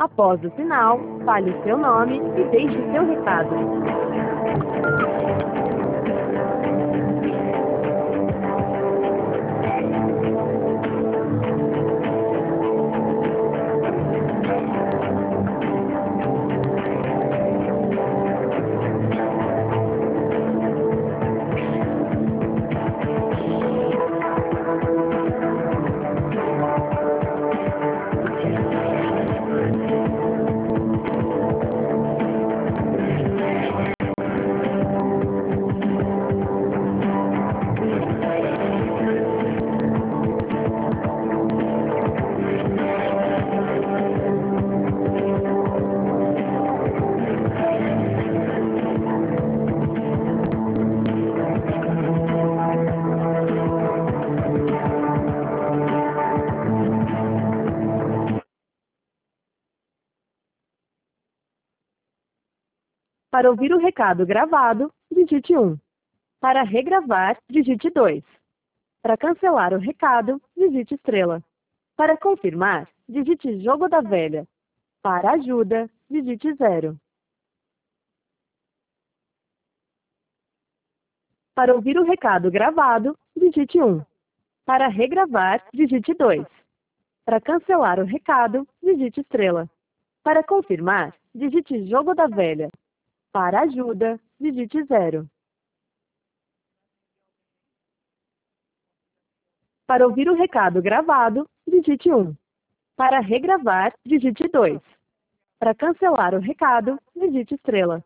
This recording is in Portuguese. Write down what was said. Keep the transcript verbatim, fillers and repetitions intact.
Após o sinal, fale o seu nome e deixe o seu recado. Para ouvir o recado gravado, digite um. Para regravar, digite dois. Para cancelar o recado, digite estrela. Para confirmar, digite jogo da velha. Para ajuda, digite zero. Para ouvir o recado gravado, digite um. Para regravar, digite dois. Para cancelar o recado, digite estrela. Para confirmar, digite jogo da velha. Para ajuda, digite zero. Para ouvir o recado gravado, digite um. Para regravar, digite dois. Para cancelar o recado, digite estrela.